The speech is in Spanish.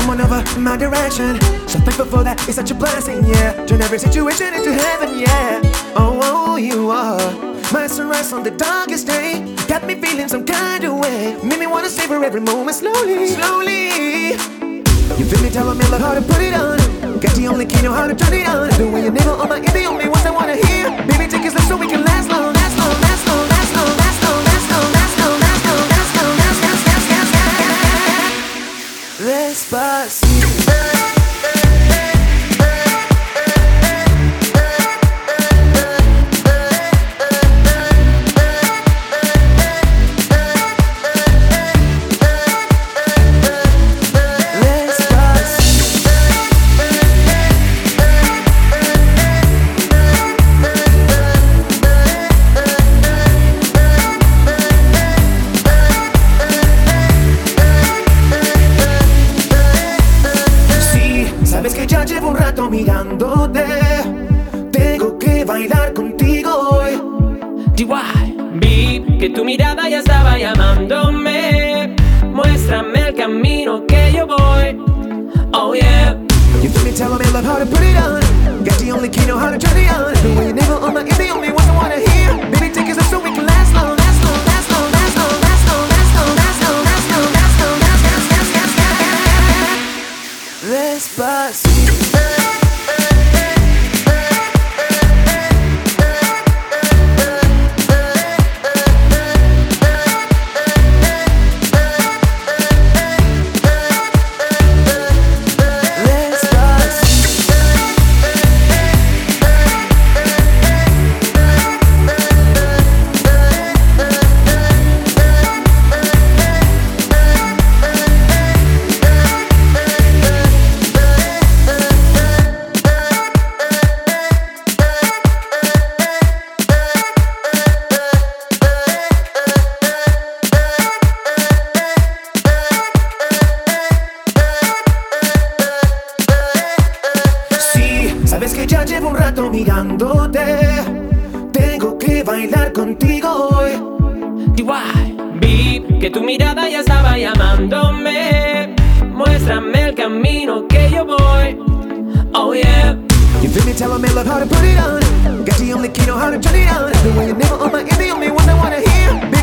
someone of my direction. So thankful for that, it's such a blessing, yeah. Turn every situation into heaven, yeah. Oh, you are my sunrise on the darkest day. Got me feeling some kind of way. Made me wanna savor every moment slowly, slowly. You feel me, tell me love how to put it on. Got the only key, know how to turn it on. The way you nigga on my ear, the only ones I wanna hear. Baby, take it slow so we can last long, last long, last long, last long, last long, last long, last long, last long, last long, last long, last long, Despacito. Sabes que ya llevo un rato mirándote. Tengo que bailar contigo hoy. DY, vi que tu mirada ya estaba llamándome. Muéstrame el camino que yo voy. Oh yeah. You feel me, tell me love how to put it on. Got the only key, know how to turn it on. The way you nigga on my ear, the only ones I wanna hear. Baby, take it slow so we can last long, last long, last long, last long, last long, last long, last long, last long, last long, last long, Despacito. Sabes que ya llevo un rato mirándote. Tengo que bailar contigo hoy. DY, vi que tu mirada ya estaba llamándome. Muéstrame el camino que yo voy. Oh yeah. You feel me, tell me love how to put it on. Got the only key, know how to turn it on. The way you nigga on my ear, the only one I wanna hear.